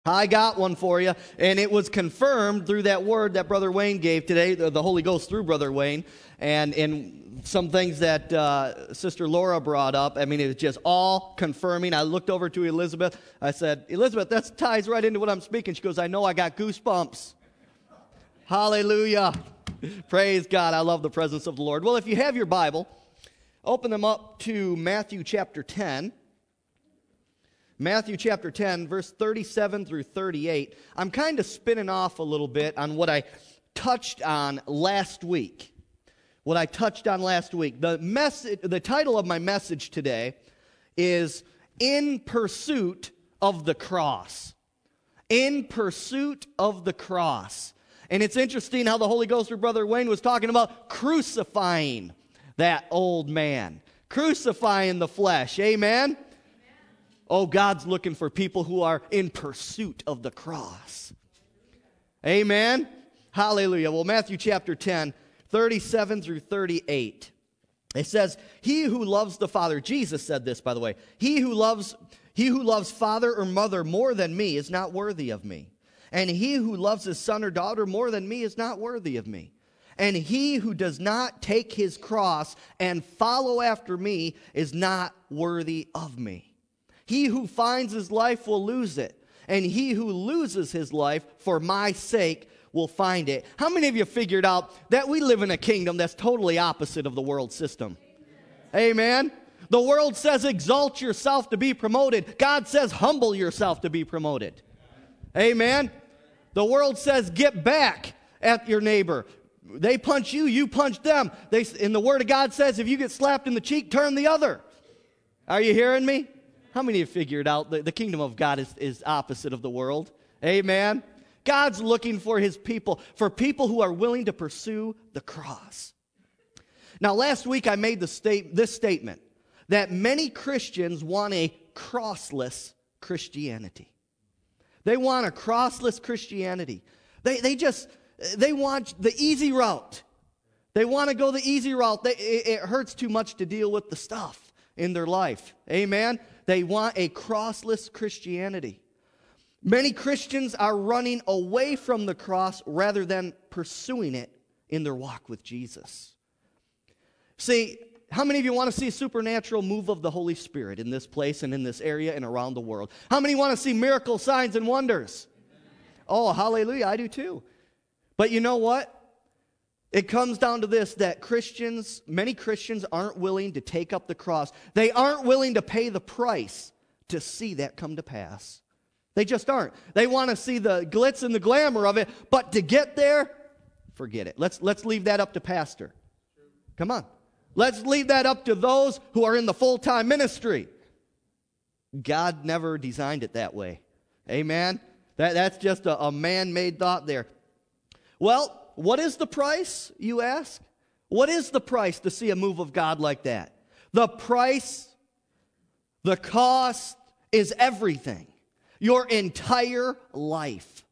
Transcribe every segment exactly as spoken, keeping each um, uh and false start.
I got one for you, and it was confirmed through that word that Brother Wayne gave today, the, the Holy Ghost through Brother Wayne, and, and some things that uh, Sister Laura brought up. I mean, it was just all confirming. I looked over to Elizabeth. I said, Elizabeth, that ties right into what I'm speaking. She goes, I know, I got goosebumps. Hallelujah. Praise God. I love the presence of the Lord. Well, if you have your Bible, open them up to Matthew chapter ten. Matthew chapter ten, verse thirty-seven through thirty-eight. I'm kind of spinning off a little bit on what I touched on last week. What I touched on last week. The message, the title of my message today is In Pursuit of the Cross. In Pursuit of the Cross. And it's interesting how the Holy Ghost through Brother Wayne was talking about crucifying that old man. Crucifying the flesh. Amen? Oh, God's looking for people who are in pursuit of the cross. Amen? Hallelujah. Well, Matthew chapter ten, thirty-seven through thirty-eight. It says, he who loves the Father, Jesus said this, by the way, he who loves, he who loves father or mother more than me is not worthy of me. And he who loves his son or daughter more than me is not worthy of me. And he who does not take his cross and follow after me is not worthy of me. He who finds his life will lose it, and he who loses his life for my sake will find it. How many of you figured out that we live in a kingdom that's totally opposite of the world system? Amen. Amen. The world says exalt yourself to be promoted. God says humble yourself to be promoted. Amen. The world says get back at your neighbor. They punch you, you punch them. They, and the Word of God says if you get slapped in the cheek, turn the other. Are you hearing me? How many have figured out that the kingdom of God is, is opposite of the world? Amen. God's looking for his people, for people who are willing to pursue the cross. Now, last week I made the state, this statement, that many Christians want a crossless Christianity. They want a crossless Christianity. They, they just, they want the easy route. They want to go the easy route. They, it, it hurts too much to deal with the stuff in their life. Amen. They want a crossless Christianity. Many Christians are running away from the cross rather than pursuing it in their walk with Jesus. See, how many of you want to see a supernatural move of the Holy Spirit in this place and in this area and around the world? How many want to see miracle signs and wonders? Oh, hallelujah, I do too. But you know what? It comes down to this, that Christians, many Christians aren't willing to take up the cross. They aren't willing to pay the price to see that come to pass. They just aren't. They want to see the glitz and the glamour of it, but to get there, forget it. Let's, let's leave that up to pastor. Come on. Let's leave that up to those who are in the full-time ministry. God never designed it that way. Amen? That, that's just a, a man-made thought there. Well, what is the price, you ask? What is the price to see a move of God like that? The price, the cost is everything. Your entire life.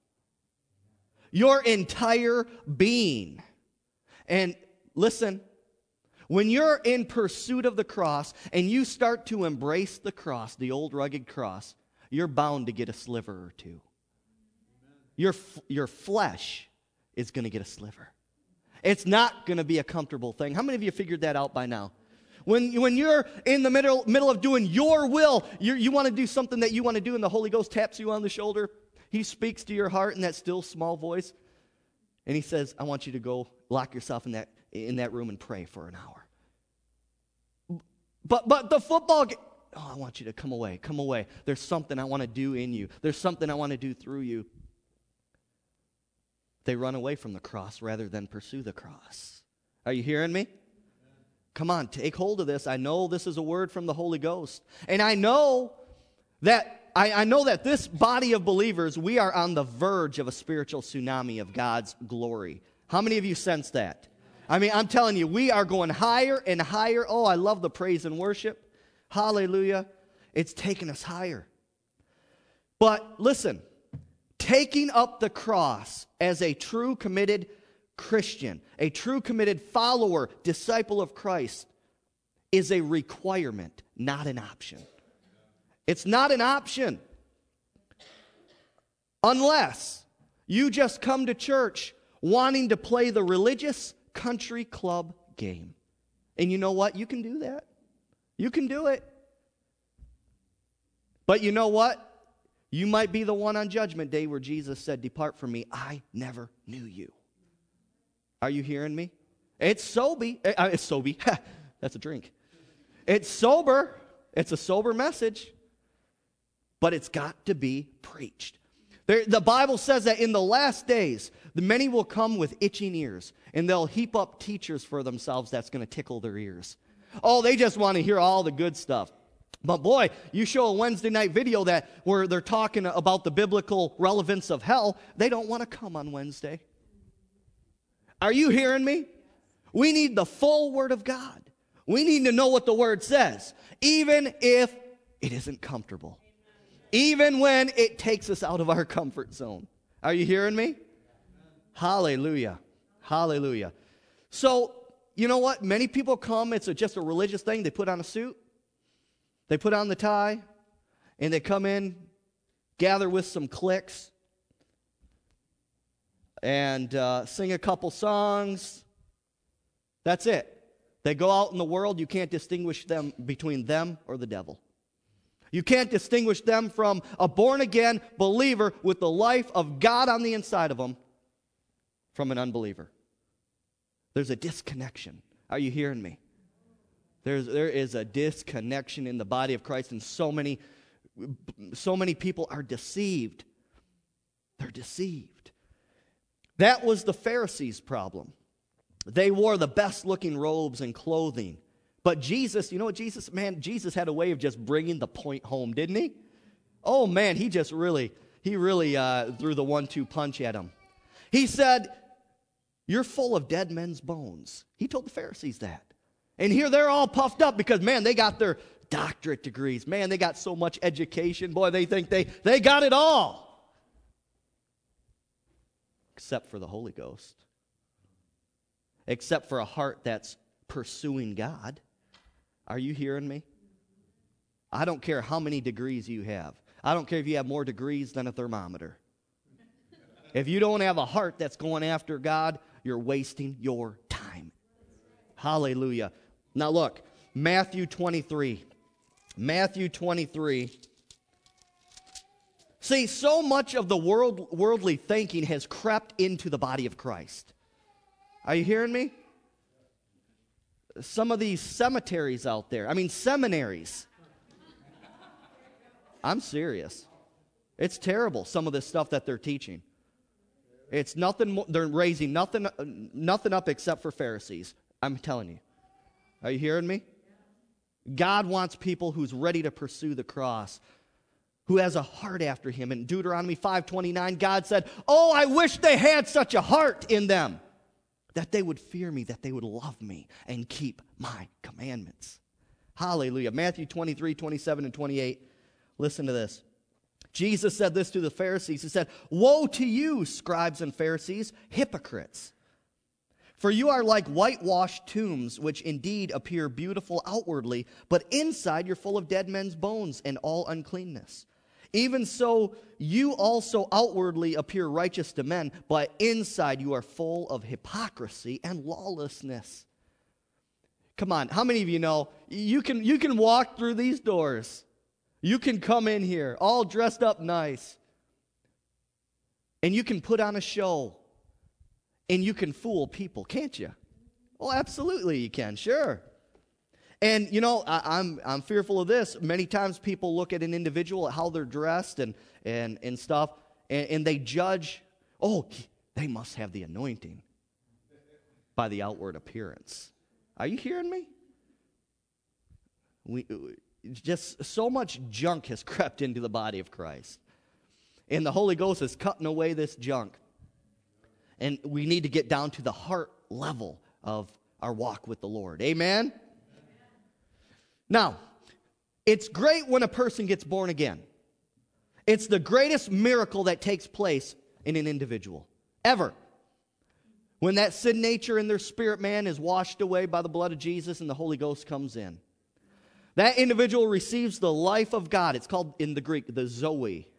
Your entire being. And listen, when you're in pursuit of the cross and you start to embrace the cross, the old rugged cross, you're bound to get a sliver or two. Your, your flesh is going to get a sliver. It's not going to be a comfortable thing. How many of you figured that out by now? When, when you're in the middle, middle of doing your will, you you want to do something that you want to do, and the Holy Ghost taps you on the shoulder. He speaks to your heart in that still small voice, and he says, I want you to go lock yourself in that, in that room and pray for an hour. But, but the football game, oh, I want you to come away, come away. There's something I want to do in you. There's something I want to do through you. They run away from the cross rather than pursue the cross. Are you hearing me? Come on, take hold of this. I know this is a word from the Holy Ghost. And I know that I, I know that this body of believers, we are on the verge of a spiritual tsunami of God's glory. How many of you sense that? I mean, I'm telling you, we are going higher and higher. Oh, I love the praise and worship. Hallelujah. It's taking us higher. But listen, taking up the cross as a true committed Christian, a true committed follower, disciple of Christ, is a requirement, not an option. It's not an option. Unless you just come to church wanting to play the religious country club game. And you know what? You can do that. You can do it. But you know what? You might be the one on Judgment Day where Jesus said, "Depart from me, I never knew you." Are you hearing me? It's sober. Uh, it's sober. That's a drink. It's sober. It's a sober message. But it's got to be preached. There, the Bible says that in the last days, the many will come with itching ears, and they'll heap up teachers for themselves that's going to tickle their ears. Oh, they just want to hear all the good stuff. But boy, you show a Wednesday night video that where they're talking about the biblical relevance of hell, they don't want to come on Wednesday. Are you hearing me? We need the full Word of God. We need to know what the Word says, even if it isn't comfortable. Even when it takes us out of our comfort zone. Are you hearing me? Hallelujah. Hallelujah. So, you know what? Many people come, it's a, just a religious thing. They put on a suit, they put on the tie, and they come in, gather with some cliques, and uh, sing a couple songs. That's it. They go out in the world, you can't distinguish them between them or the devil. You can't distinguish them from a born-again believer with the life of God on the inside of them from an unbeliever. There's a disconnection. Are you hearing me? There's, there is a disconnection in the body of Christ, and so many, so many people are deceived. They're deceived. That was the Pharisees' problem. They wore the best-looking robes and clothing. But Jesus, you know what Jesus, man, Jesus had a way of just bringing the point home, didn't he? Oh, man, he just really, he really uh, threw the one two punch at him. He said, "You're full of dead men's bones." He told the Pharisees that. And here they're all puffed up because, man, they got their doctorate degrees. Man, they got so much education. Boy, they think they, they got it all. Except for the Holy Ghost. Except for a heart that's pursuing God. Are you hearing me? I don't care how many degrees you have. I don't care if you have more degrees than a thermometer. If you don't have a heart that's going after God, you're wasting your time. Hallelujah. Now look, Matthew twenty-three. Matthew twenty-three. See, so much of the world, worldly thinking has crept into the body of Christ. Are you hearing me? Some of these cemeteries out there, I mean seminaries. I'm serious. It's terrible, some of this stuff that they're teaching. It's nothing more, they're raising nothing, nothing up except for Pharisees. I'm telling you. Are you hearing me? God wants people who's ready to pursue the cross, who has a heart after him. In Deuteronomy five twenty-nine, God said, "Oh, I wish they had such a heart in them, that they would fear me, that they would love me, and keep my commandments." Hallelujah. Matthew twenty-three, twenty-seven, and twenty-eight. Listen to this. Jesus said this to the Pharisees. He said, "Woe to you, scribes and Pharisees, hypocrites! For you are like whitewashed tombs, which indeed appear beautiful outwardly, but inside you're full of dead men's bones and all uncleanness. Even so, you also outwardly appear righteous to men, but inside you are full of hypocrisy and lawlessness." Come on, how many of you know you can, you can walk through these doors? You can come in here all dressed up nice, and you can put on a show, and you can fool people, can't you? Oh, absolutely you can, sure. And, you know, I, I'm I'm fearful of this. Many times people look at an individual, at how they're dressed and, and, and stuff, and, and they judge, oh, they must have the anointing by the outward appearance. Are you hearing me? We just so much junk has crept into the body of Christ. And the Holy Ghost is cutting away this junk. And we need to get down to the heart level of our walk with the Lord. Amen? Now, it's great when a person gets born again. It's the greatest miracle that takes place in an individual, ever. When that sin nature in their spirit man is washed away by the blood of Jesus and the Holy Ghost comes in. That individual receives the life of God. It's called in the Greek the Zoe,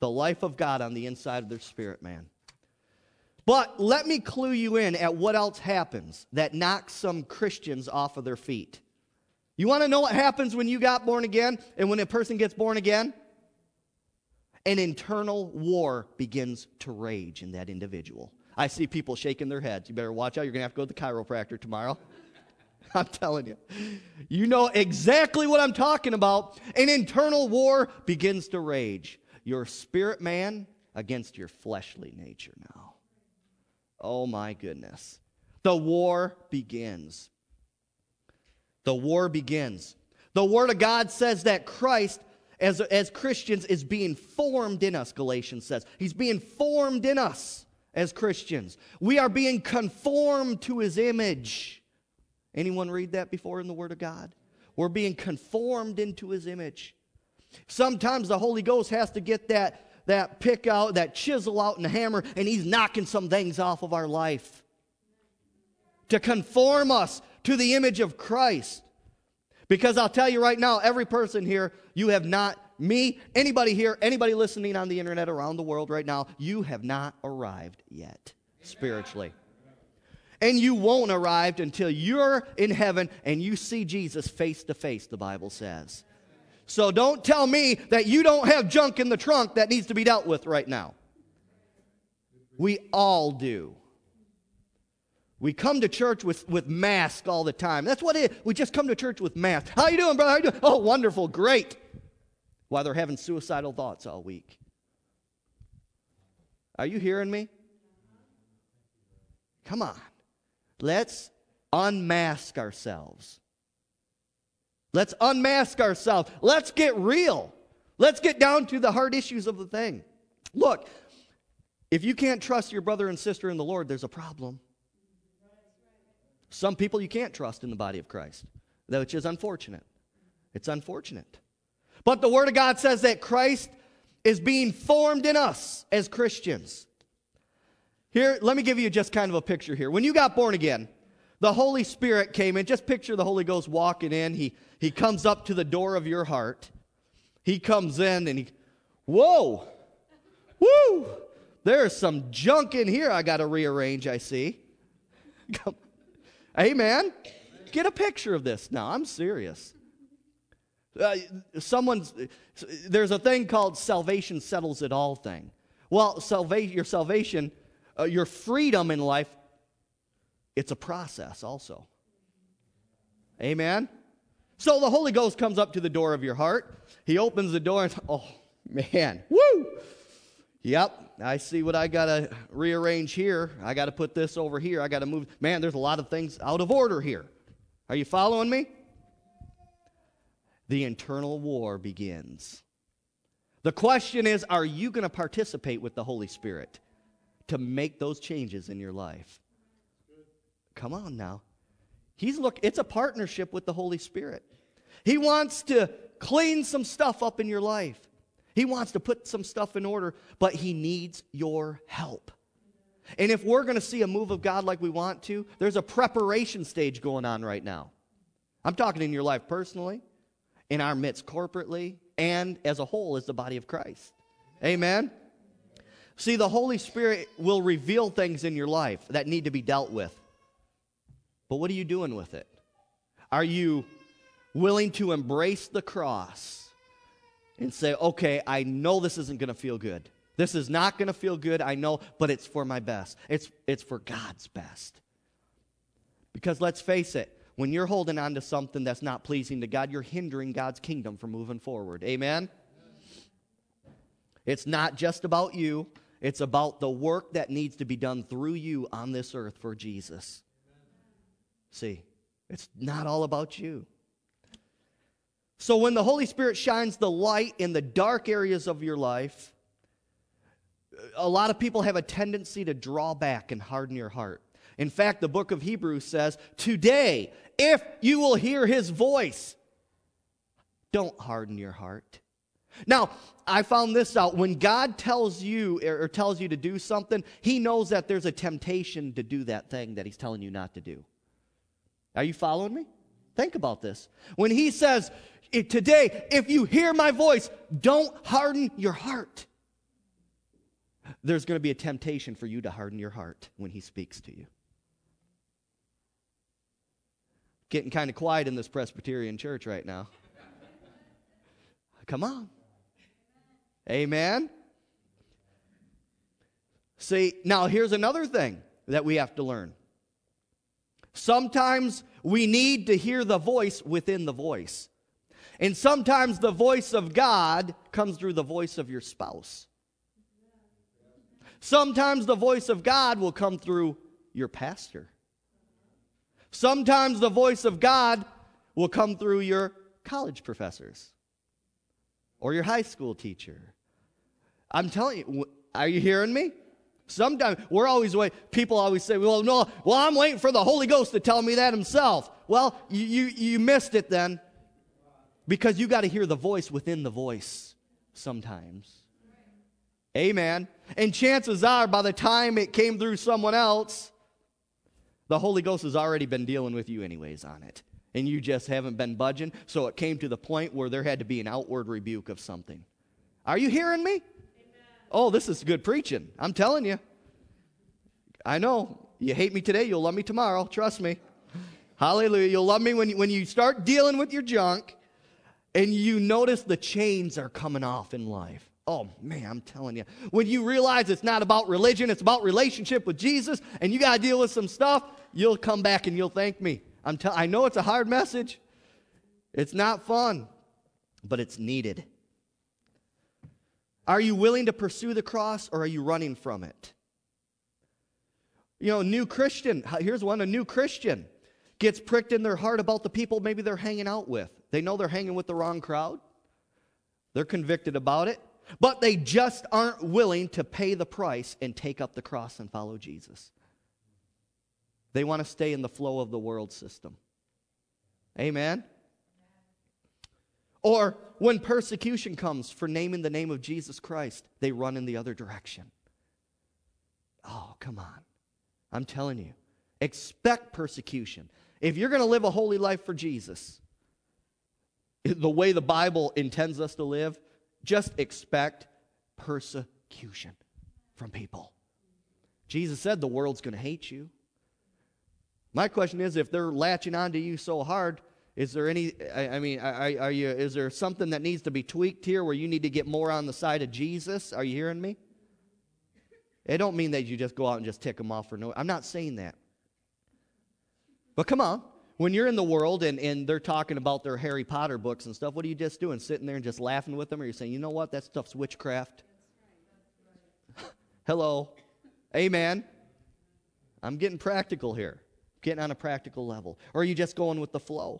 the life of God on the inside of their spirit, man. But let me clue you in at what else happens that knocks some Christians off of their feet. You want to know what happens when you got born again and when a person gets born again? An internal war begins to rage in that individual. I see people shaking their heads. You better watch out. You're going to have to go to the chiropractor tomorrow. I'm telling you. You know exactly what I'm talking about. An internal war begins to rage. Your spirit man against your fleshly nature now. Oh my goodness. The war begins. The war begins. The Word of God says that Christ, as, as Christians, is being formed in us, Galatians says. He's being formed in us as Christians. We are being conformed to His image. Anyone read that before in the Word of God? We're being conformed into His image. Sometimes the Holy Ghost has to get that, that pick out, that chisel out and the hammer, and He's knocking some things off of our life to conform us to the image of Christ. Because I'll tell you right now, every person here, you have not, me, anybody here, anybody listening on the internet around the world right now, you have not arrived yet spiritually. And you won't arrive until you're in heaven and you see Jesus face to face, the Bible says. So don't tell me that you don't have junk in the trunk that needs to be dealt with right now. We all do. We come to church with, with masks all the time. That's what it is. We just come to church with masks. How you doing, brother? How you doing? Oh, wonderful, great. While they're having suicidal thoughts all week. Are you hearing me? Come on. Let's unmask ourselves. Let's unmask ourselves. Let's get real. Let's get down to the hard issues of the thing. Look, if you can't trust your brother and sister in the Lord, there's a problem. Some people you can't trust in the body of Christ, which is unfortunate. It's unfortunate. But the Word of God says that Christ is being formed in us as Christians. Here, let me give you just kind of a picture here. When you got born again, the Holy Spirit came in. Just picture the Holy Ghost walking in. He, he comes up to the door of your heart. He comes in and he, whoa, woo, there's some junk in here I got to rearrange, I see. Come. Amen. Get a picture of this now. I'm serious. Uh, someone's there's a thing called salvation settles it all thing. Well, salva- your salvation, uh, your freedom in life, it's a process also. Amen. So the Holy Ghost comes up to the door of your heart. He opens the door and, oh man, woo! Yep, I see what I got to rearrange here. I got to put this over here. I got to move. Man, there's a lot of things out of order here. Are you following me? The internal war begins. The question is, are you going to participate with the Holy Spirit to make those changes in your life? Come on now. He's look. It's a partnership with the Holy Spirit. He wants to clean some stuff up in your life. He wants to put some stuff in order, but He needs your help. And if we're going to see a move of God like we want to, there's a preparation stage going on right now. I'm talking in your life personally, in our midst corporately, and as a whole as the body of Christ. Amen? See, the Holy Spirit will reveal things in your life that need to be dealt with. But what are you doing with it? Are you willing to embrace the cross and say, okay, I know this isn't going to feel good. This is not going to feel good, I know, but it's for my best. It's, it's for God's best. Because let's face it, when you're holding on to something that's not pleasing to God, you're hindering God's kingdom from moving forward. Amen? It's not just about you. It's about the work that needs to be done through you on this earth for Jesus. See, it's not all about you. So when the Holy Spirit shines the light in the dark areas of your life, a lot of people have a tendency to draw back and harden your heart. In fact, the book of Hebrews says, today, if you will hear His voice, don't harden your heart. Now, I found this out. When God tells you or tells you to do something, He knows that there's a temptation to do that thing that He's telling you not to do. Are you following me? Think about this. When He says, today, if you hear my voice, don't harden your heart. there's going to be a temptation for you to harden your heart when he speaks to you. Getting kind of quiet in this Presbyterian church right now. Come on. Amen. See, now here's another thing that we have to learn. Sometimes we need to hear the voice within the voice. And sometimes the voice of God comes through the voice of your spouse. Sometimes the voice of God will come through your pastor. Sometimes the voice of God will come through your college professors or your high school teacher. I'm telling you, are you hearing me? Sometimes we're always waiting. People always say, well, no, well, I'm waiting for the Holy Ghost to tell me that himself. Well, you, you, you missed it then, because you got to hear the voice within the voice sometimes. Amen. And chances are, by the time it came through someone else, the Holy Ghost has already been dealing with you anyways on it. And you just haven't been budging. So it came to the point where there had to be an outward rebuke of something. Are you hearing me? Amen. Oh, this is good preaching. I'm telling you. I know. You hate me today, you'll love me tomorrow. Trust me. Hallelujah. You'll love me when you, when you start dealing with your junk and you notice the chains are coming off in life. Oh, man, I'm telling you. When you realize it's not about religion, it's about relationship with Jesus, and you got to deal with some stuff, you'll come back and you'll thank me. I'm tell- I know it's a hard message. It's not fun, but it's needed. Are you willing to pursue the cross, or are you running from it? You know, a new Christian, here's one, a new Christian gets pricked in their heart about the people maybe they're hanging out with. They know they're hanging with the wrong crowd. They're convicted about it. But they just aren't willing to pay the price and take up the cross and follow Jesus. They want to stay in the flow of the world system. Amen? Or when persecution comes for naming the name of Jesus Christ, they run in the other direction. Oh, come on. I'm telling you, expect persecution. If you're going to live a holy life for Jesus, the way the Bible intends us to live, just expect persecution from people. Jesus said the world's going to hate you. My question is, if they're latching onto you so hard, is there any, I, I mean, are, are you, is there something that needs to be tweaked here where you need to get more on the side of Jesus? Are you hearing me? It don't mean that you just go out and just tick them off for no, I'm not saying that. But come on. When you're in the world and, and they're talking about their Harry Potter books and stuff, what are you just doing? Sitting there and just laughing with them? Or you're saying, you know what? That stuff's witchcraft. Hello. Amen. I'm getting practical here. Getting on a practical level. Or are you just going with the flow?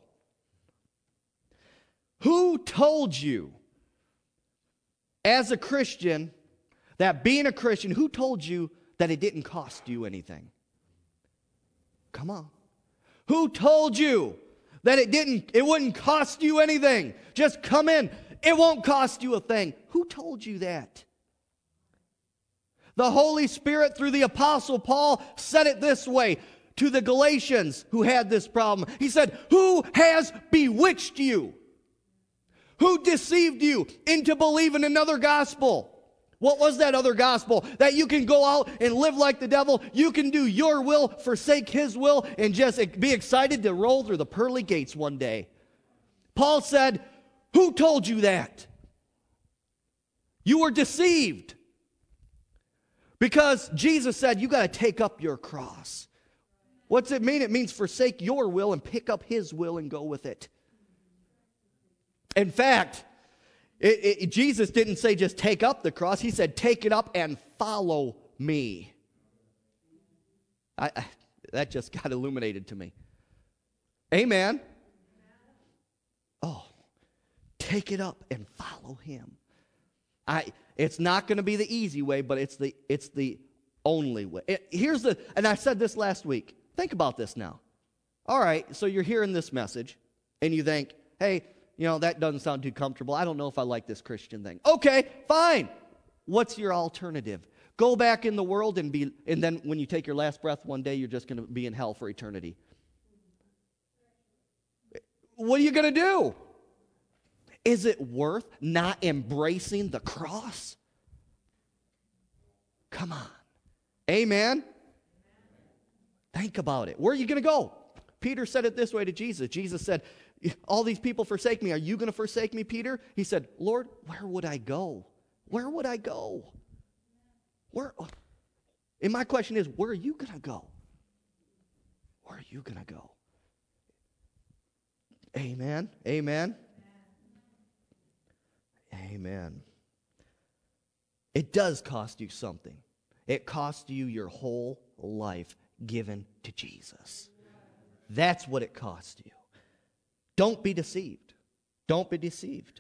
Who told you, as a Christian, that being a Christian, who told you that it didn't cost you anything? Come on. Who told you that it didn't, it wouldn't cost you anything? Just come in. It won't cost you a thing. Who told you that? The Holy Spirit, through the Apostle Paul, said it this way to the Galatians who had this problem. He said, who has bewitched you? Who deceived you into believing another gospel? What was that other gospel? That you can go out and live like the devil. You can do your will, forsake his will, and just be excited to roll through the pearly gates one day. Paul said, who told you that? You were deceived. Because Jesus said, you got to take up your cross. What's it mean? It means forsake your will and pick up his will and go with it. In fact, It, it, Jesus didn't say just take up the cross. He said take it up and follow me. I, I, that just got illuminated to me. Amen. Oh, take it up and follow him. I. It's not going to be the easy way, but it's the it's the only way. It, here's the, and I said this last week. Think about this now. All right, so you're hearing this message, and you think, hey, you know, that doesn't sound too comfortable. I don't know if I like this Christian thing. Okay, fine. What's your alternative? Go back in the world and be, and then when you take your last breath one day, you're just going to be in hell for eternity. What are you going to do? Is it worth not embracing the cross? Come on. Amen? Think about it. Where are you going to go? Peter said it this way to Jesus. Jesus said, all these people forsake me. Are you going to forsake me, Peter? He said, Lord, where would I go? Where would I go? Where? And my question is, where are you going to go? Where are you going to go? Amen. Amen. Amen. It does cost you something. It cost you your whole life given to Jesus. That's what it cost you. Don't be deceived. Don't be deceived.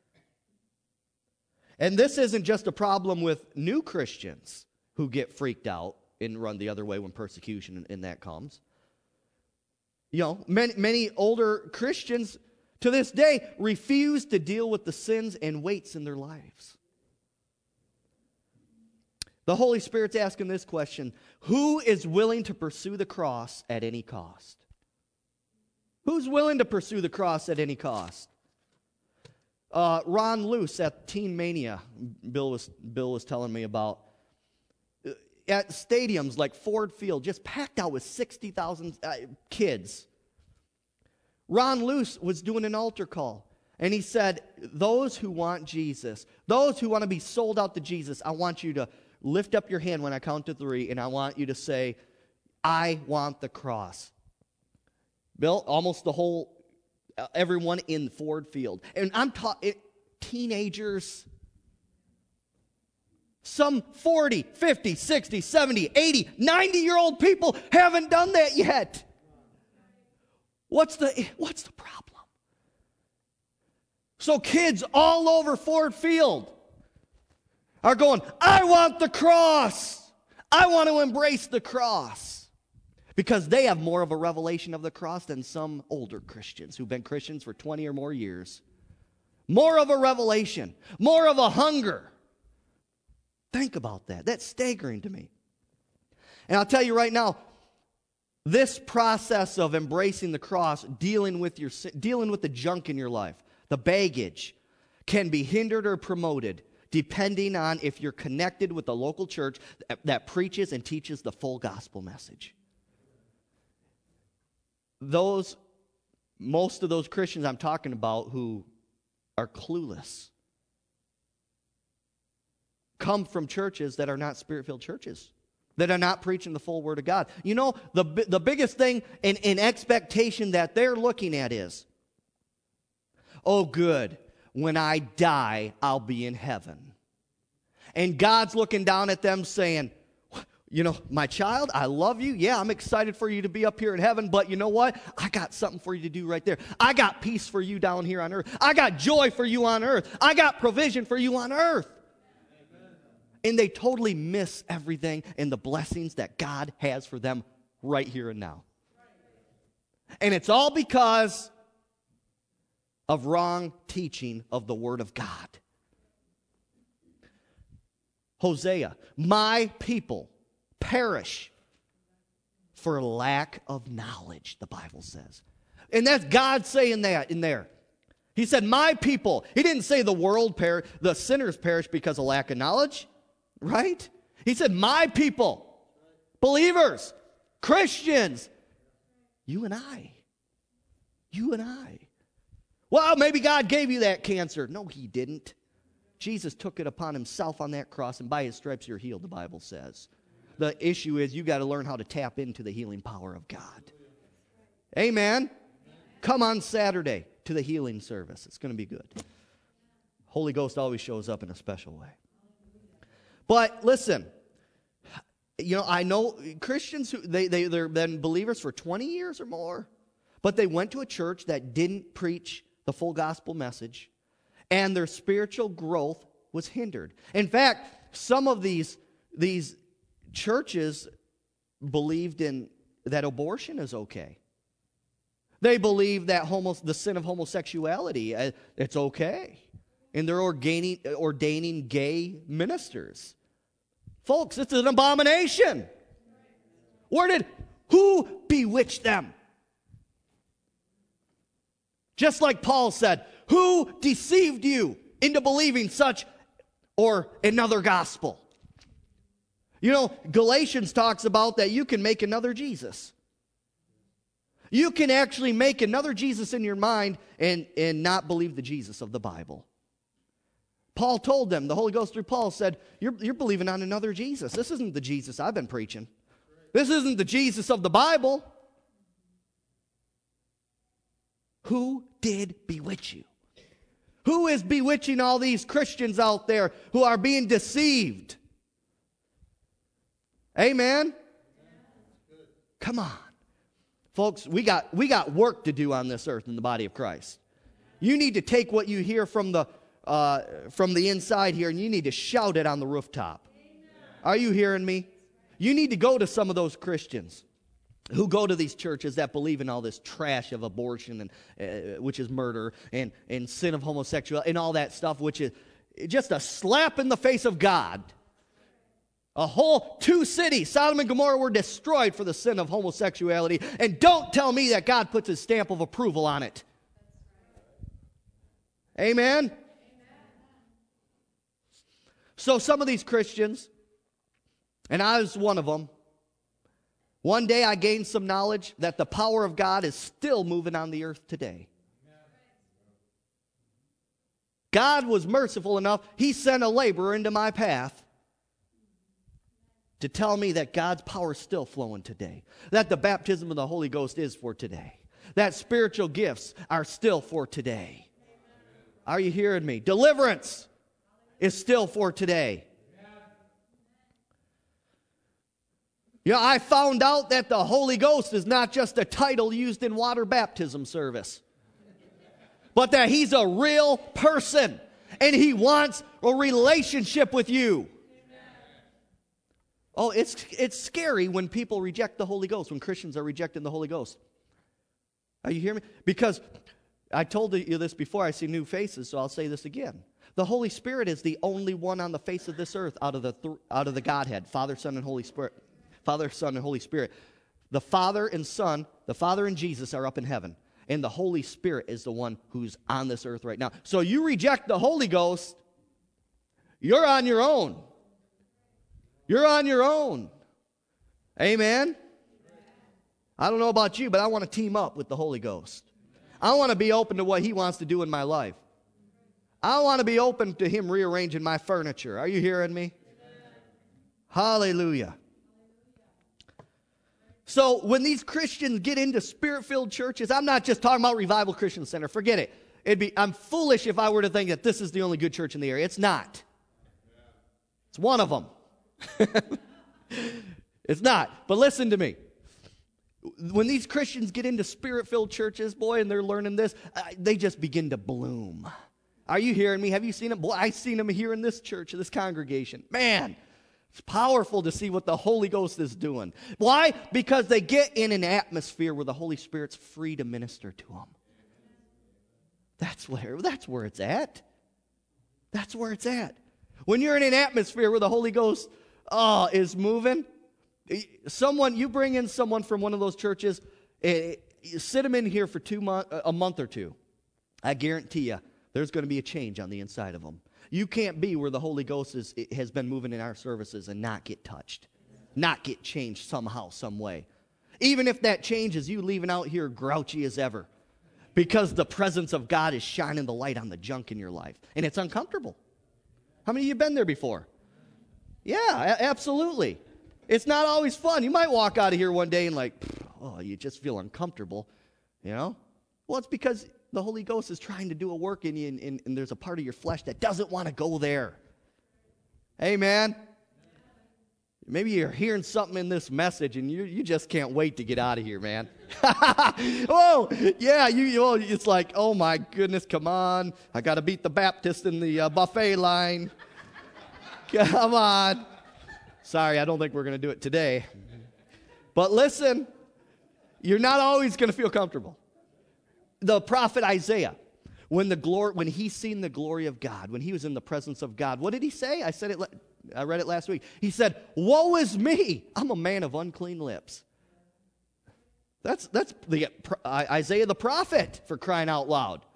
And this isn't just a problem with new Christians who get freaked out and run the other way when persecution and, and that comes. You know, many, many older Christians to this day refuse to deal with the sins and weights in their lives. The Holy Spirit's asking this question: who is willing to pursue the cross at any cost? Who's willing to pursue the cross at any cost? Uh, Ron Luce at Teen Mania, Bill was, Bill was telling me about, at stadiums like Ford Field, just packed out with sixty thousand uh, kids. Ron Luce was doing an altar call, and he said, those who want Jesus, those who want to be sold out to Jesus, I want you to lift up your hand when I count to three, and I want you to say, I want the cross. Bill, almost the whole, uh, everyone in Ford Field. And I'm talking teenagers, some forty, fifty, sixty, seventy, eighty, ninety-year-old people haven't done that yet. What's the, what's the problem? So kids all over Ford Field are going, I want the cross. I want to embrace the cross. Because they have more of a revelation of the cross than some older Christians who've been Christians for twenty or more years. More of a revelation. More of a hunger. Think about that. That's staggering to me. And I'll tell you right now, this process of embracing the cross, dealing with your dealing with the junk in your life, the baggage, can be hindered or promoted depending on if you're connected with a local church that preaches and teaches the full gospel message. Those, most of those Christians I'm talking about who are clueless come from churches that are not Spirit-filled churches, that are not preaching the full Word of God. You know, the, the biggest thing in, in expectation that they're looking at is, oh good, when I die, I'll be in heaven. And God's looking down at them saying, you know, my child, I love you. Yeah, I'm excited for you to be up here in heaven, but you know what? I got something for you to do right there. I got peace for you down here on earth. I got joy for you on earth. I got provision for you on earth. Amen. And they totally miss everything and the blessings that God has for them right here and now. And it's all because of wrong teaching of the Word of God. Hosea, my people perish for lack of knowledge, the Bible says. And that's God saying that in there. He said, my people. He didn't say the world perish, the sinners perish because of lack of knowledge, right? He said, my people, believers, Christians, you and I, you and I. Well, maybe God gave you that cancer. No, He didn't. Jesus took it upon Himself on that cross, and by His stripes you're healed, the Bible says. The issue is you got to learn how to tap into the healing power of God. Amen. Come on Saturday to the healing service. It's going to be good. Holy Ghost always shows up in a special way. But listen, you know, I know Christians who they they they've been believers for twenty years or more, but they went to a church that didn't preach the full gospel message, and their spiritual growth was hindered. In fact, some of these these churches believed in that abortion is okay. They believe that homo, the sin of homosexuality, uh, it's okay. And they're ordaining, ordaining gay ministers. Folks, it's an abomination. Where did, who bewitched them? Just like Paul said, who deceived you into believing such or another gospel? You know, Galatians talks about that you can make another Jesus. You can actually make another Jesus in your mind and, and not believe the Jesus of the Bible. Paul told them, the Holy Ghost through Paul said, you're, you're believing on another Jesus. This isn't the Jesus I've been preaching. This isn't the Jesus of the Bible. Who did bewitch you? Who is bewitching all these Christians out there who are being deceived? Amen? Come on. Folks, we got, we got work to do on this earth in the body of Christ. You need to take what you hear from the, uh, from the inside here and you need to shout it on the rooftop. Are you hearing me? You need to go to some of those Christians who go to these churches that believe in all this trash of abortion, and uh, which is murder, and, and sin of homosexuality, and all that stuff, which is just a slap in the face of God. A whole two cities, Sodom and Gomorrah, were destroyed for the sin of homosexuality. And don't tell me that God puts his stamp of approval on it. Amen? Amen? So some of these Christians, and I was one of them, one day I gained some knowledge that the power of God is still moving on the earth today. God was merciful enough, he sent a laborer into my path to tell me that God's power is still flowing today. That the baptism of the Holy Ghost is for today. That spiritual gifts are still for today. Are you hearing me? Deliverance is still for today. You know, I found out that the Holy Ghost is not just a title used in water baptism service, but that he's a real person and he wants a relationship with you. Oh, it's it's scary when people reject the Holy Ghost, when Christians are rejecting the Holy Ghost. Are you hearing me? Because I told you this before, I see new faces, so I'll say this again. The Holy Spirit is the only one on the face of this earth out of the th- out of the Godhead, Father, Son, and Holy Spirit. Father, Son, and Holy Spirit. The Father and Son, the Father and Jesus are up in heaven, and the Holy Spirit is the one who's on this earth right now. So you reject the Holy Ghost, you're on your own. You're on your own. Amen? I don't know about you, but I want to team up with the Holy Ghost. I want to be open to what he wants to do in my life. I want to be open to him rearranging my furniture. Are you hearing me? Hallelujah. So when these Christians get into spirit-filled churches, I'm not just talking about Revival Christian Center. Forget it. It'd be, I'm foolish if I were to think that this is the only good church in the area. It's not. It's one of them. It's not. But listen to me. When these Christians get into spirit-filled churches, boy, and they're learning this, uh, they just begin to bloom. Are you hearing me? Have you seen them? Boy, I've seen them here in this church, this congregation. Man, it's powerful to see what the Holy Ghost is doing. Why? Because they get in an atmosphere where the Holy Spirit's free to minister to them. That's where, that's where it's at. That's where it's at. When you're in an atmosphere where the Holy Ghost oh, is moving, someone, you bring in someone from one of those churches, eh, sit them in here for two month, a month or two. I guarantee you, there's going to be a change on the inside of them. You can't be where the Holy Ghost is, has been moving in our services and not get touched, not get changed somehow, some way. Even if that change is you leaving out here grouchy as ever, because the presence of God is shining the light on the junk in your life, and it's uncomfortable. How many of you have been there before? Yeah, a- absolutely. It's not always fun. You might walk out of here one day and like, oh, you just feel uncomfortable, you know? Well, it's because the Holy Ghost is trying to do a work in you, and, and, and there's a part of your flesh that doesn't want to go there. Amen? Maybe you're hearing something in this message, and you you just can't wait to get out of here, man. Oh, yeah, you, you, oh, it's like, oh, my goodness, come on. I got to beat the Baptist in the uh, buffet line. Come on. Sorry, I don't think we're going to do it today. But listen, you're not always going to feel comfortable. The prophet Isaiah, when the glory, when he seen the glory of God, when he was in the presence of God, what did he say? I said it. I read it last week. He said, "Woe is me! I'm a man of unclean lips." That's that's the uh, Isaiah the prophet, for crying out loud.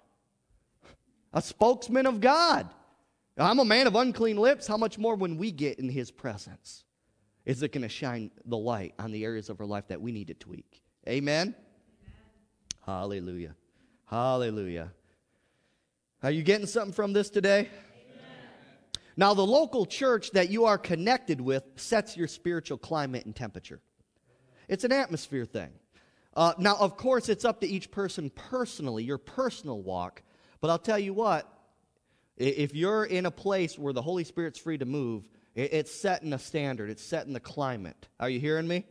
A spokesman of God. I'm a man of unclean lips. How much more when we get in his presence? Is it going to shine the light on the areas of our life that we need to tweak? Amen? Amen. Hallelujah. Hallelujah. Are you getting something from this today? Now, the local church that you are connected with sets your spiritual climate and temperature. It's an atmosphere thing. Uh, now, of course, it's up to each person personally, your personal walk. But I'll tell you what, if you're in a place where the Holy Spirit's free to move, it's setting a standard. It's setting the climate. Are you hearing me?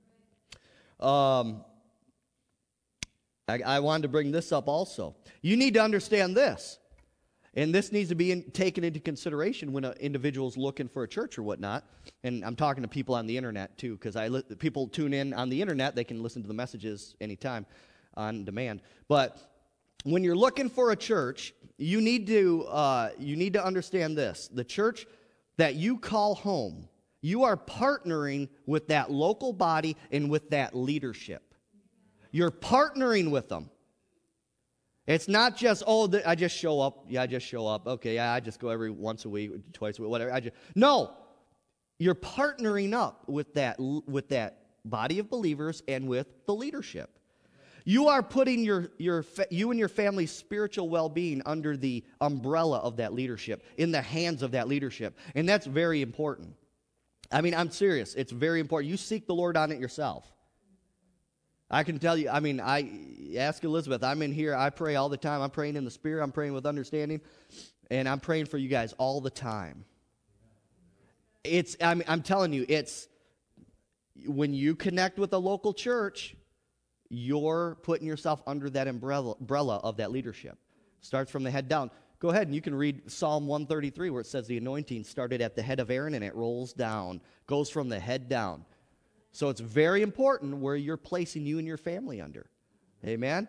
Um, I, I wanted to bring this up also. You need to understand this. And this needs to be in, taken into consideration when an individual's looking for a church or whatnot. And I'm talking to people on the internet too, because I li- people tune in on the internet. They can listen to the messages anytime on demand. But when you're looking for a church, you need to uh, you need to understand this: the church that you call home, you are partnering with that local body and with that leadership. You're partnering with them. It's not just, oh, I just show up. Yeah, I just show up. Okay, yeah, I just go every once a week, twice a week, whatever. I just No, you're partnering up with that with that body of believers and with the leadership. You are putting your your you and your family's spiritual well-being under the umbrella of that leadership, in the hands of that leadership, and that's very important. I mean, I'm serious. It's very important. You seek the Lord on it yourself. I can tell you, I mean, I ask Elizabeth, I'm in here, I pray all the time. I'm praying in the Spirit, I'm praying with understanding, and I'm praying for you guys all the time. It's, I'm, I'm telling you, it's, when you connect with a local church, you're putting yourself under that umbrella, umbrella of that leadership. Starts from the head down. Go ahead and you can read Psalm one thirty-three where it says the anointing started at the head of Aaron and it rolls down, goes from the head down. So it's very important where you're placing you and your family under. Amen?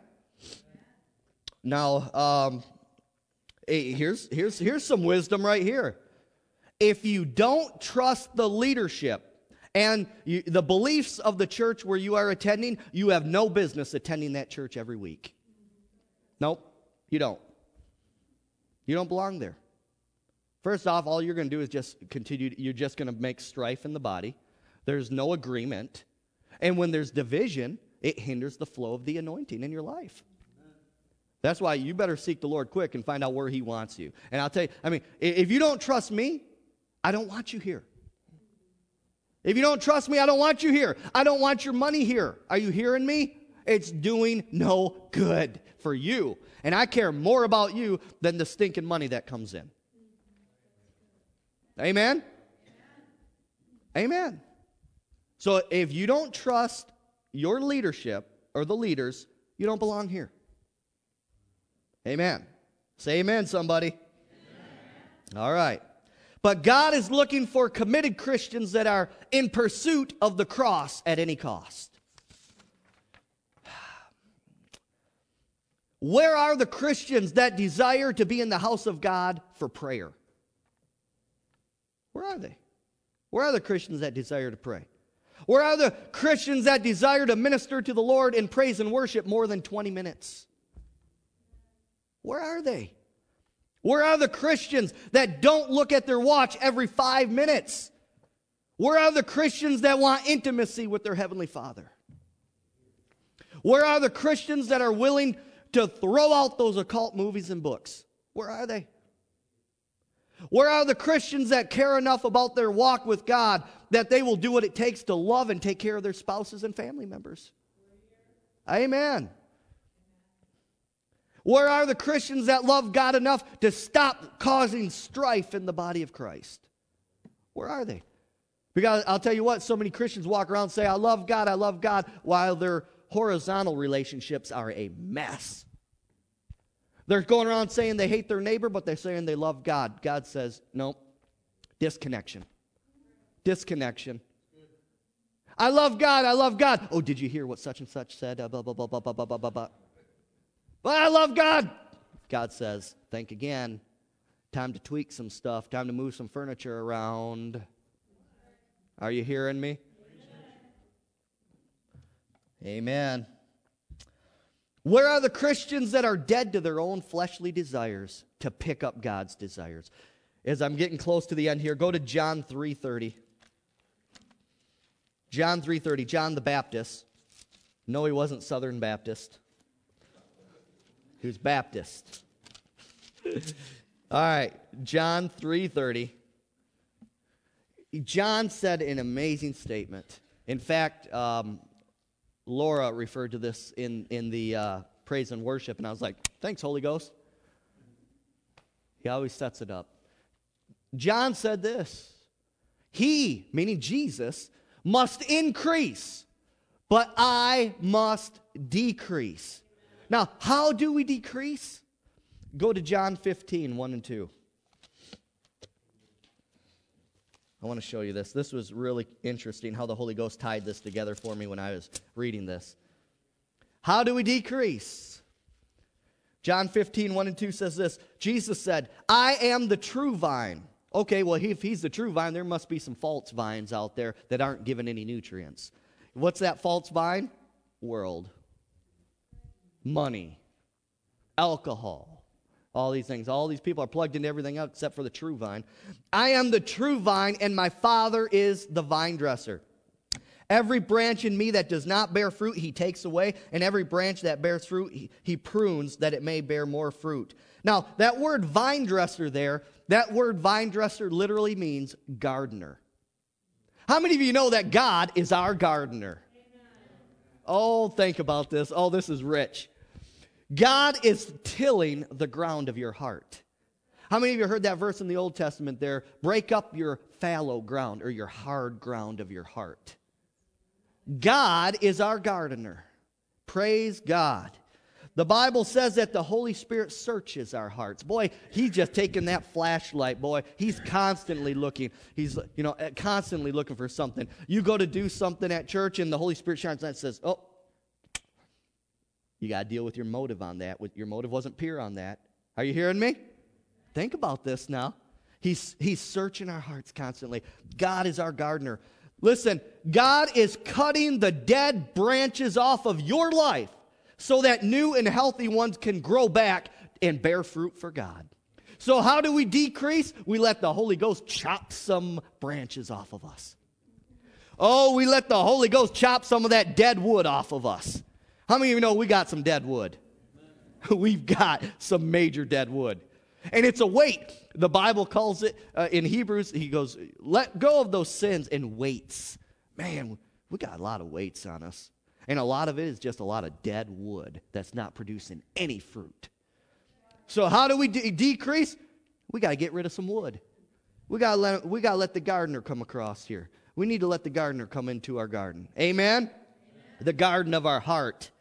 Now, um, hey, here's, here's, here's some wisdom right here. If you don't trust the leadership and you, the beliefs of the church where you are attending, you have no business attending that church every week. Nope, you don't. You don't belong there. First off, all you're going to do is just continue, you're just going to make strife in the body. There's no agreement. And when there's division, it hinders the flow of the anointing in your life. That's why you better seek the Lord quick and find out where He wants you. And I'll tell you, I mean, if you don't trust me, I don't want you here. If you don't trust me, I don't want you here. I don't want your money here. Are you hearing me? It's doing no good for you. And I care more about you than the stinking money that comes in. Amen? Amen. So if you don't trust your leadership or the leaders, you don't belong here. Amen. Say amen, somebody. Amen. All right. But God is looking for committed Christians that are in pursuit of the cross at any cost. Where are the Christians that desire to be in the house of God for prayer? Where are they? Where are the Christians that desire to pray? Where are the Christians that desire to minister to the Lord in praise and worship more than twenty minutes? Where are they? Where are the Christians that don't look at their watch every five minutes? Where are the Christians that want intimacy with their Heavenly Father? Where are the Christians that are willing to throw out those occult movies and books? Where are they? Where are the Christians that care enough about their walk with God that they will do what it takes to love and take care of their spouses and family members? Amen. Where are the Christians that love God enough to stop causing strife in the body of Christ? Where are they? Because I'll tell you what, so many Christians walk around and say, I love God, I love God, while their horizontal relationships are a mess. They're going around saying they hate their neighbor, but they're saying they love God. God says, no, disconnection. Disconnection. I love God, I love God. Oh, did you hear what such and such said? Uh, blah, blah, blah, blah, blah, blah, blah, blah. But I love God. God says, think again. Time to tweak some stuff. Time to move some furniture around. Are you hearing me? Amen. Where are the Christians that are dead to their own fleshly desires to pick up God's desires? As I'm getting close to the end here, go to John three thirty. John three thirty, John the Baptist. No, he wasn't Southern Baptist. He was Baptist. All right, John three thirty. John said an amazing statement. In fact, um, Laura referred to this in, in the uh, praise and worship, and I was like, thanks, Holy Ghost. He always sets it up. John said this, he, meaning Jesus, must increase, but I must decrease. Now, how do we decrease? Go to John fifteen, one and two. I want to show you this. This was really interesting how the Holy Ghost tied this together for me when I was reading this. How do we decrease? John fifteen, one and two says this. Jesus said, I am the true vine. Okay, well, if he's the true vine, there must be some false vines out there that aren't given any nutrients. What's that false vine? World. Money. Alcohol. All these things. All these people are plugged into everything else except for the true vine. I am the true vine, and my Father is the vine dresser. Every branch in me that does not bear fruit, he takes away, and every branch that bears fruit, he, he prunes that it may bear more fruit. Now, that word vine dresser there, that word vine dresser literally means gardener. How many of you know that God is our gardener? Amen. Oh, think about this. Oh, this is rich. God is tilling the ground of your heart. How many of you heard that verse in the Old Testament there? Break up your fallow ground or your hard ground of your heart. God is our gardener. Praise God. The Bible says that the Holy Spirit searches our hearts. Boy, he's just taking that flashlight, boy. He's constantly looking. He's, you know, constantly looking for something. You go to do something at church and the Holy Spirit shines and says, oh, you got to deal with your motive on that. Your motive wasn't pure on that. Are you hearing me? Think about this now. He's, he's searching our hearts constantly. God is our gardener. Listen, God is cutting the dead branches off of your life so that new and healthy ones can grow back and bear fruit for God. So how do we decrease? We let the Holy Ghost chop some branches off of us. Oh, we let the Holy Ghost chop some of that dead wood off of us. How many of you know we got some dead wood? We've got some major dead wood. And it's a weight. The Bible calls it, uh, in Hebrews, he goes, let go of those sins and weights. Man, we got a lot of weights on us. And a lot of it is just a lot of dead wood that's not producing any fruit. So how do we de- decrease? We got to get rid of some wood. We got to let we got to let the gardener come across here. We need to let the gardener come into our garden. Amen? Amen. The garden of our heart.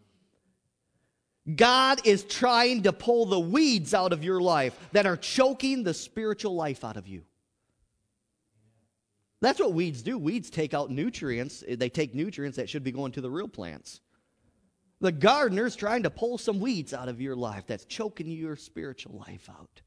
God is trying to pull the weeds out of your life that are choking the spiritual life out of you. That's what weeds do. Weeds take out nutrients. They take nutrients that should be going to the real plants. The gardener's trying to pull some weeds out of your life that's choking your spiritual life out.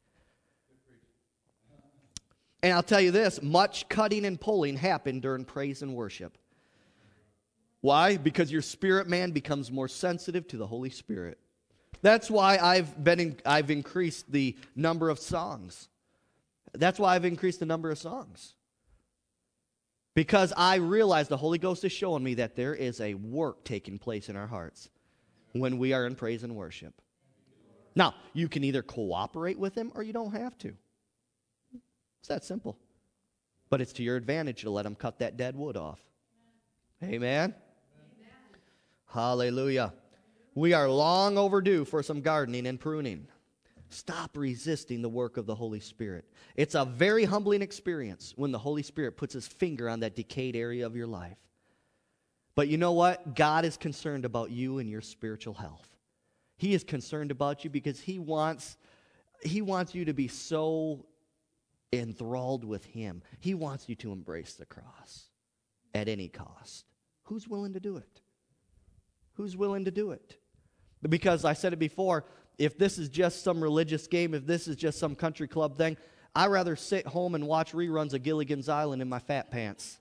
And I'll tell you this, much cutting and pulling happened during praise and worship. Why? Because your spirit man becomes more sensitive to the Holy Spirit. That's why I've been in, I've increased the number of songs. That's why I've increased the number of songs. Because I realize the Holy Ghost is showing me that there is a work taking place in our hearts when we are in praise and worship. Now, you can either cooperate with Him or you don't have to. It's that simple. But it's to your advantage to let Him cut that dead wood off. Amen? Amen. Hallelujah. We are long overdue for some gardening and pruning. Stop resisting the work of the Holy Spirit. It's a very humbling experience when the Holy Spirit puts His finger on that decayed area of your life. But you know what? God is concerned about you and your spiritual health. He is concerned about you because He wants, He wants you to be so enthralled with Him. He wants you to embrace the cross at any cost. Who's willing to do it? Who's willing to do it? Because I said it before, if this is just some religious game, if this is just some country club thing, I'd rather sit home and watch reruns of Gilligan's Island in my fat pants.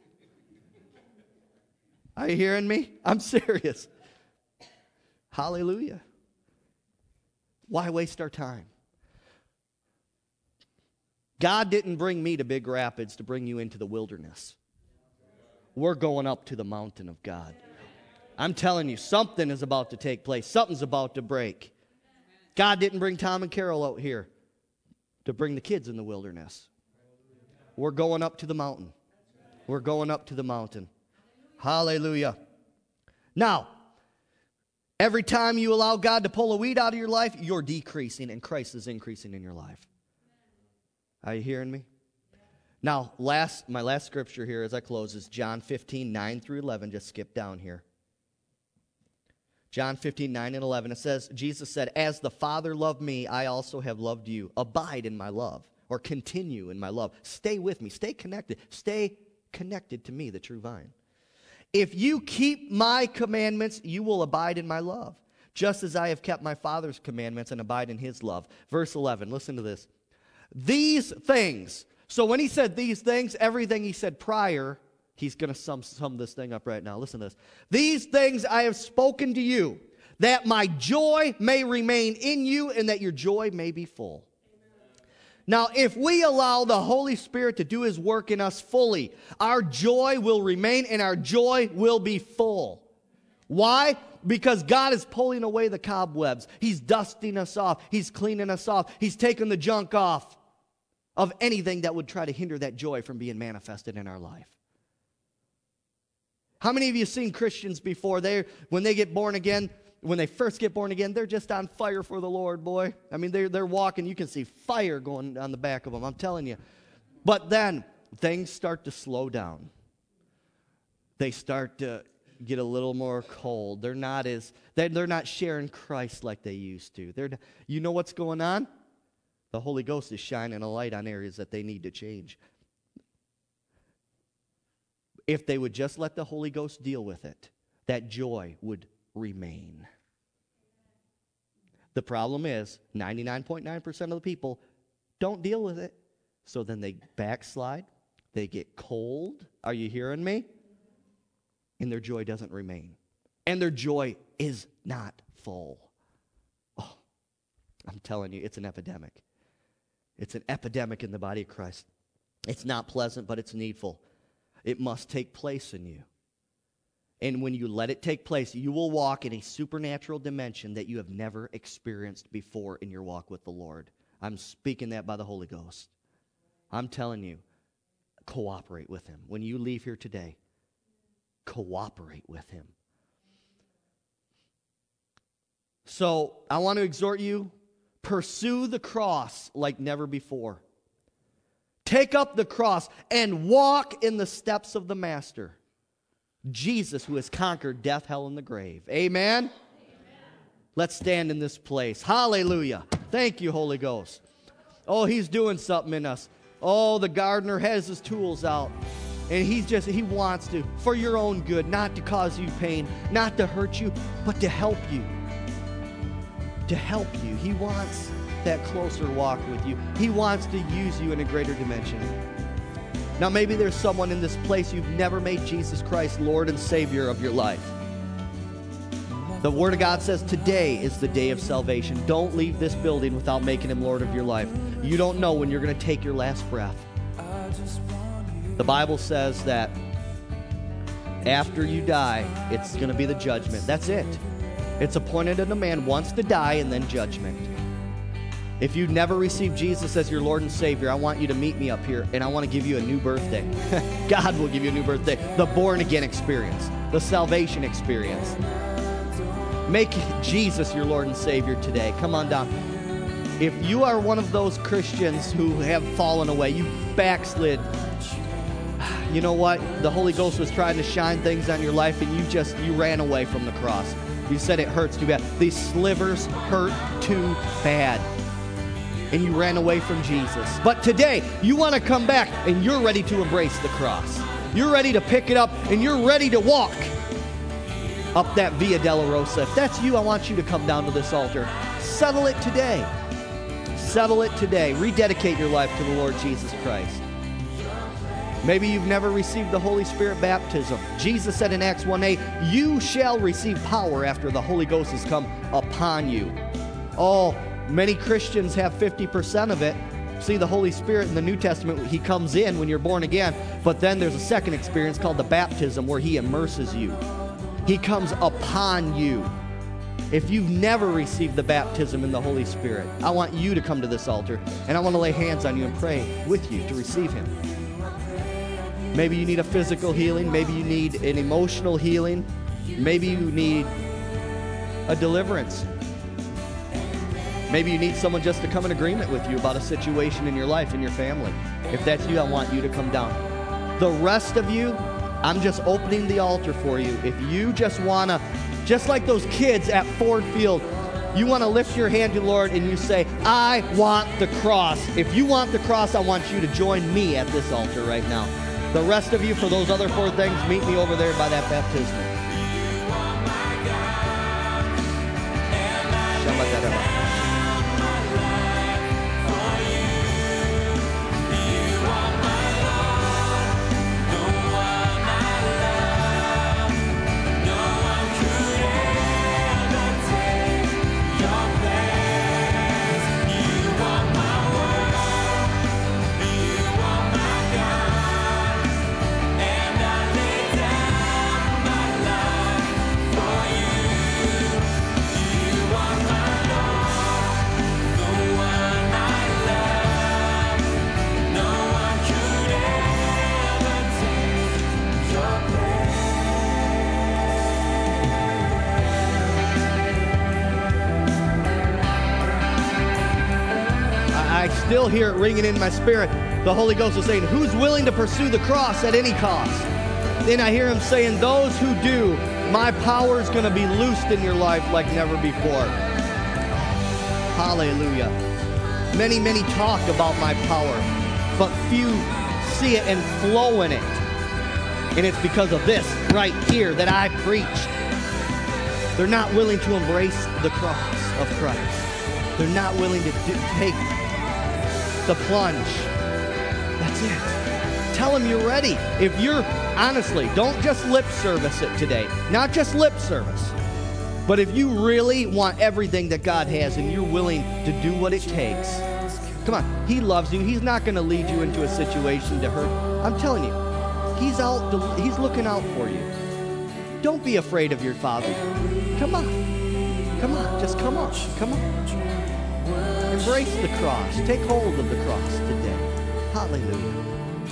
Are you hearing me? I'm serious. Hallelujah. Why waste our time? God didn't bring me to Big Rapids to bring you into the wilderness. We're going up to the mountain of God. I'm telling you, something is about to take place. Something's about to break. God didn't bring Tom and Carol out here to bring the kids in the wilderness. We're going up to the mountain. We're going up to the mountain. Hallelujah. Now, every time you allow God to pull a weed out of your life, you're decreasing and Christ is increasing in your life. Are you hearing me? Now, last my last scripture here as I close is John fifteen, nine through eleven. Just skip down here. John fifteen, nine and eleven. It says, Jesus said, as the Father loved me, I also have loved you. Abide in my love, or continue in my love. Stay with me. Stay connected. Stay connected to me, the true vine. If you keep my commandments, you will abide in my love, just as I have kept my Father's commandments and abide in his love. Verse eleven, listen to this. These things. So when he said these things, everything he said prior, he's going to sum, sum this thing up right now. Listen to this. These things I have spoken to you, that my joy may remain in you and that your joy may be full. Now, if we allow the Holy Spirit to do his work in us fully, our joy will remain and our joy will be full. Why? Because God is pulling away the cobwebs. He's dusting us off. He's cleaning us off. He's taking the junk off of anything that would try to hinder that joy from being manifested in our life. How many of you have seen Christians before? They, when they get born again, when they first get born again, they're just on fire for the Lord, boy. I mean, they're, they're walking. You can see fire going on the back of them, I'm telling you. But then things start to slow down. They start to get a little more cold. They're not as they're, they're not sharing Christ like they used to. They're, you know what's going on? The Holy Ghost is shining a light on areas that they need to change. If they would just let the Holy Ghost deal with it, that joy would remain. The problem is ninety-nine point nine percent of the people don't deal with it. So then they backslide. They get cold. Are you hearing me? And their joy doesn't remain. And their joy is not full. Oh, I'm telling you, it's an epidemic. It's an epidemic in the body of Christ. It's not pleasant, but it's needful. It must take place in you. And when you let it take place, you will walk in a supernatural dimension that you have never experienced before in your walk with the Lord. I'm speaking that by the Holy Ghost. I'm telling you, cooperate with him. When you leave here today, cooperate with him. So I want to exhort you, pursue the cross like never before. Take up the cross and walk in the steps of the Master, Jesus, who has conquered death, hell, and the grave. Amen? Amen. Let's stand in this place. Hallelujah. Thank you, Holy Ghost. Oh, he's doing something in us. Oh, the gardener has his tools out. And he's just, he wants to, for your own good, not to cause you pain, not to hurt you, but to help you. To help you. He wants that closer walk with you. He wants to use you in a greater dimension. Now, maybe there's someone in this place, you've never made Jesus Christ Lord and Savior of your life. The Word of God says today is the day of salvation. Don't leave this building without making him Lord of your life. You don't know when you're going to take your last breath. The Bible says that after you die, it's going to be the judgment. That's it. It's appointed that a man wants to die and then judgment. If you've never received Jesus as your Lord and Savior, I want you to meet me up here, and I want to give you a new birthday. God will give you a new birthday. The born-again experience. The salvation experience. Make Jesus your Lord and Savior today. Come on down. If you are one of those Christians who have fallen away, you backslid, you know what? The Holy Ghost was trying to shine things on your life, and you just, you ran away from the cross. You said it hurts too bad. These slivers hurt too bad. And you ran away from Jesus. But today, you want to come back, and you're ready to embrace the cross. You're ready to pick it up, and you're ready to walk up that Via Dolorosa. If that's you, I want you to come down to this altar. Settle it today. Settle it today. Rededicate your life to the Lord Jesus Christ. Maybe you've never received the Holy Spirit baptism. Jesus said in Acts one eight, you shall receive power after the Holy Ghost has come upon you. Oh, many Christians have fifty percent of it. See, the Holy Spirit in the New Testament, he comes in when you're born again, but then there's a second experience called the baptism where he immerses you. He comes upon you. If you've never received the baptism in the Holy Spirit, I want you to come to this altar, and I want to lay hands on you and pray with you to receive him. Maybe you need a physical healing. Maybe you need an emotional healing. Maybe you need a deliverance. Maybe you need someone just to come in agreement with you about a situation in your life, in your family. If that's you, I want you to come down. The rest of you, I'm just opening the altar for you. If you just want to, just like those kids at Ford Field, you want to lift your hand to the Lord and you say, I want the cross. If you want the cross, I want you to join me at this altar right now. The rest of you, for those other four things, meet me over there by that baptism. I still hear it ringing in my spirit. The Holy Ghost is saying, who's willing to pursue the cross at any cost? Then I hear him saying, those who do, my power is going to be loosed in your life like never before. Hallelujah. Many, many talk about my power, but few see it and flow in it. And it's because of this right here that I preach. They're not willing to embrace the cross of Christ. They're not willing to do, take the plunge. That's it. Tell them you're ready. If you're, honestly, don't just lip service it today. Not just lip service. But if you really want everything that God has and you're willing to do what it takes, come on, he loves you. He's not going to lead you into a situation to hurt. I'm telling you, he's out. To, he's looking out for you. Don't be afraid of your Father. Come on. Come on. Just come on. Come on. Embrace the cross. Take hold of the cross today. Hallelujah.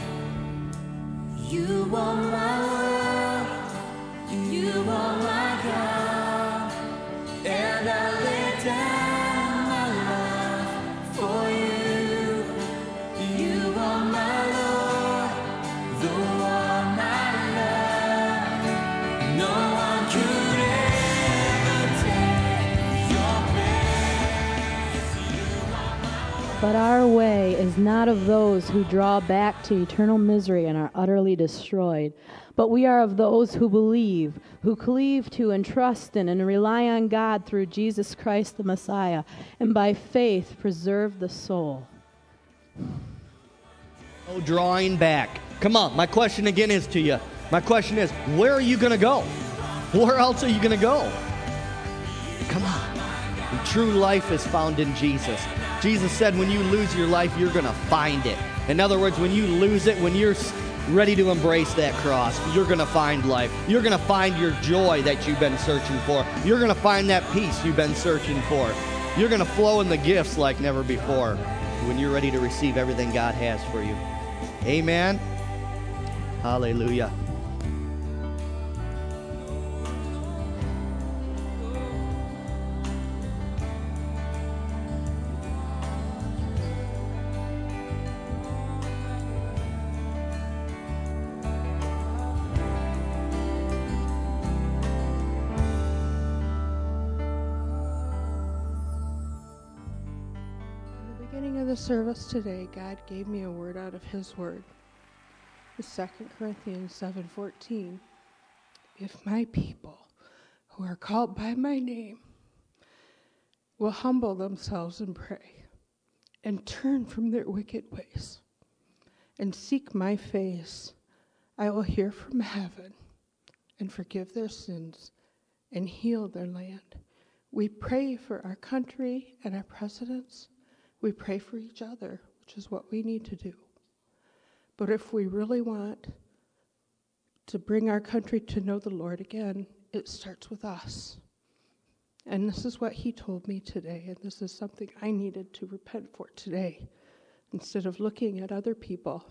You are my world. You are my God. And I lay down my life for you. You are my Lord, the one I love. No one could ever take your place. You are my Lord. But our way is not of those who draw back to eternal misery and are utterly destroyed. But we are of those who believe, who cleave to and trust in and rely on God through Jesus Christ the Messiah, and by faith preserve the soul. No drawing back. Come on, my question again is to you. My question is, where are you going to go? Where else are you going to go? Come on. And true life is found in Jesus. Jesus said when you lose your life, you're going to find it. In other words, when you lose it, when you're ready to embrace that cross, you're going to find life. You're going to find your joy that you've been searching for. You're going to find that peace you've been searching for. You're going to flow in the gifts like never before when you're ready to receive everything God has for you. Amen. Hallelujah. The service today, God gave me a word out of his word. It's Second Corinthians seven fourteen. If my people who are called by my name will humble themselves and pray and turn from their wicked ways and seek my face, I will hear from heaven and forgive their sins and heal their land. We pray for our country and our presidents. We pray for each other, which is what we need to do. But if we really want to bring our country to know the Lord again, it starts with us. And this is what he told me today, and this is something I needed to repent for today. Instead of looking at other people,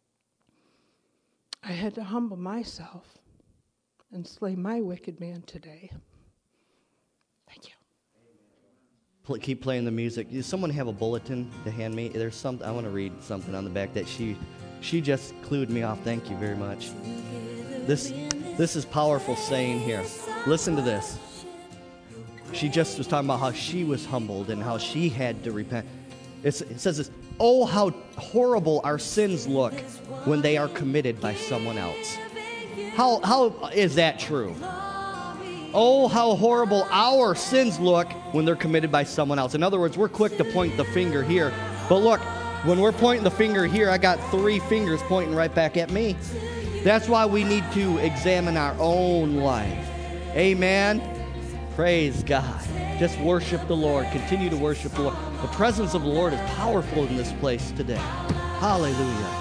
I had to humble myself and slay my wicked man today. Thank you. Pl- keep playing the music. Does someone have a bulletin to hand me? There's some. I want to read something on the back that she, she just clued me off. Thank you very much. This, this is powerful saying here. Listen to this. She just was talking about how she was humbled and how she had to repent. It's, it says this, oh, how horrible our sins look when they are committed by someone else. How, how is that true? Oh, how horrible our sins look when they're committed by someone else. In other words, we're quick to point the finger here. But look, when we're pointing the finger here, I got three fingers pointing right back at me. That's why we need to examine our own life. Amen. Praise God. Just worship the Lord. Continue to worship the Lord. The presence of the Lord is powerful in this place today. Hallelujah.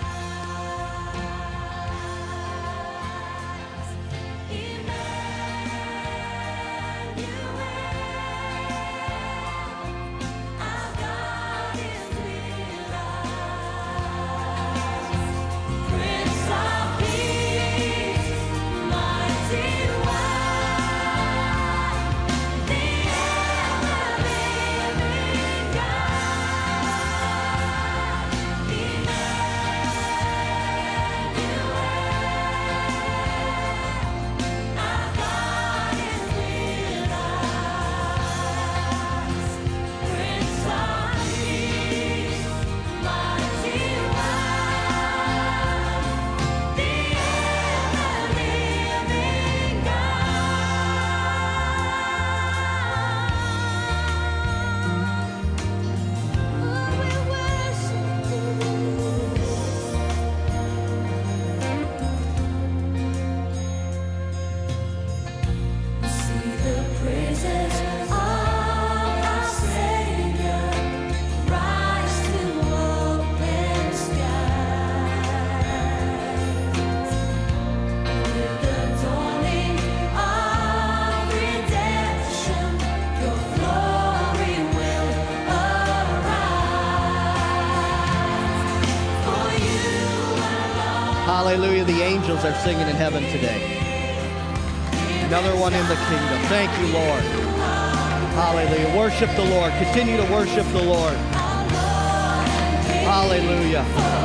Hallelujah. The angels are singing in heaven today. Another one in the kingdom. Thank you, Lord. Hallelujah. Worship the Lord. Continue to worship the Lord. Hallelujah.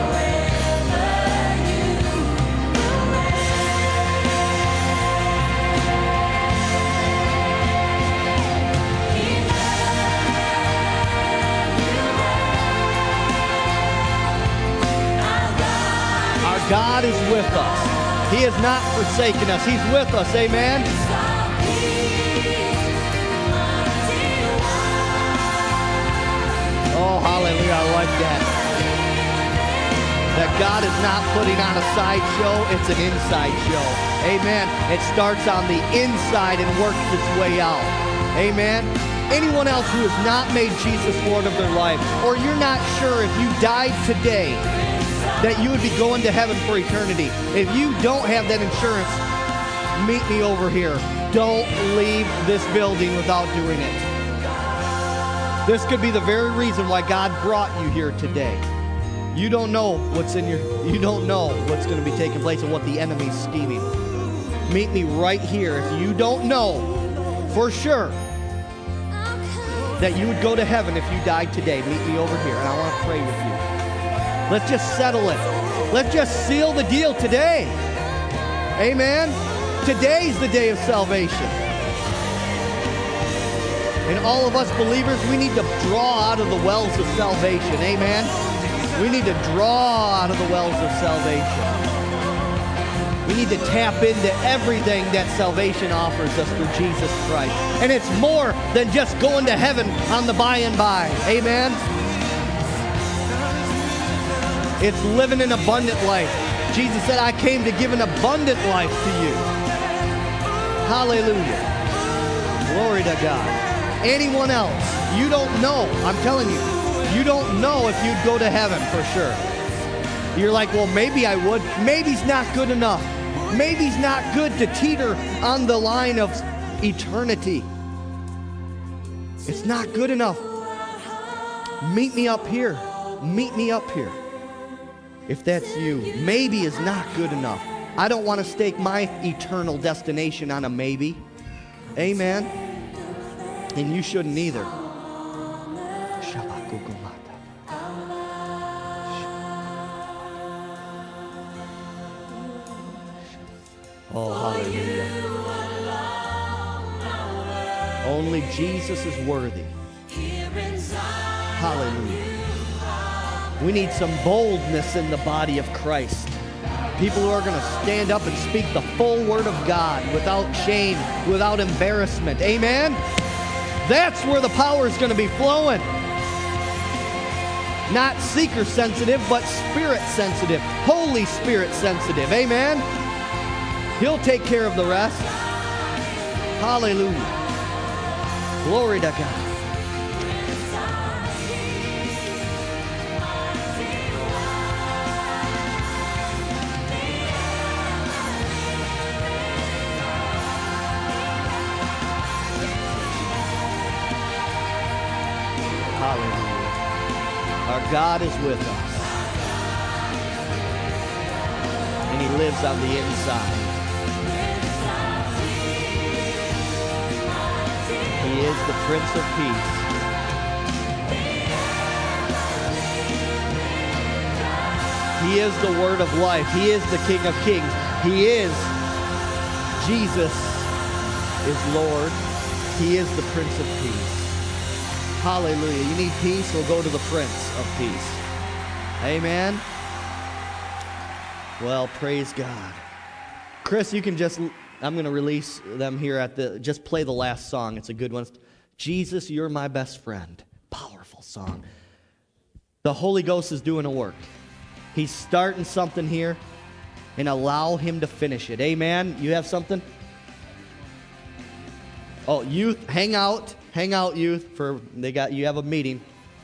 God is with us. He has not forsaken us. He's with us. Amen. Oh, hallelujah. I like that. That God is not putting on a sideshow. It's an inside show. Amen. It starts on the inside and works its way out. Amen. Anyone else who has not made Jesus Lord of their life, or you're not sure if you died today, that you would be going to heaven for eternity. If you don't have that insurance, meet me over here. Don't leave this building without doing it. This could be the very reason why God brought you here today. You don't know what's in your, you don't know what's going to be taking place and what the enemy's scheming. Meet me right here. If you don't know for sure that you would go to heaven if you died today, meet me over here, and I want to pray with you. Let's just settle it. Let's just seal the deal today. Amen. Today's the day of salvation. And all of us believers, we need to draw out of the wells of salvation. Amen. We need to draw out of the wells of salvation. We need to tap into everything that salvation offers us through Jesus Christ. And it's more than just going to heaven on the by and by. Amen. It's living an abundant life. Jesus said, I came to give an abundant life to you. Hallelujah. Glory to God. Anyone else, you don't know, I'm telling you, You don't know if you'd go to heaven for sure. You're like, well, maybe I would. Maybe's not good enough. Maybe's not good to teeter on the line of eternity. It's not good enough. Meet me up here. Meet me up here. If that's you, maybe is not good enough. I don't want to stake my eternal destination on a maybe. Amen. And you shouldn't either. Oh, hallelujah. Only Jesus is worthy. Hallelujah. We need some boldness in the body of Christ. People who are going to stand up and speak the full word of God without shame, without embarrassment. Amen? That's where the power is going to be flowing. Not seeker sensitive, but spirit sensitive. Holy Spirit sensitive. Amen? He'll take care of the rest. Hallelujah. Glory to God. Hallelujah. Our God is with us. And He lives on the inside. He is the Prince of Peace. He is the Word of life. He is the King of Kings. He is Jesus is Lord. He is the Prince of Peace. Hallelujah. You need peace? We'll go to the Prince of Peace. Amen. Well, praise God. Chris, you can just... I'm going to release them here at the, just play the last song. It's a good one. Jesus, You're My Best Friend. Powerful song. The Holy Ghost is doing a work. He's starting something here, and allow Him to finish it. Amen? You have something? Oh, youth, hang out. Hang out, youth, for they got you have a meeting.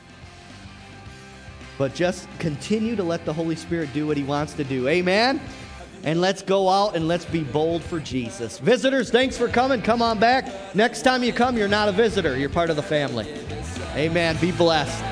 But just continue to let the Holy Spirit do what He wants to do. Amen? And let's go out and let's be bold for Jesus. Visitors, thanks for coming. Come on back. Next time you come, you're not a visitor. You're part of the family. Amen. Be blessed.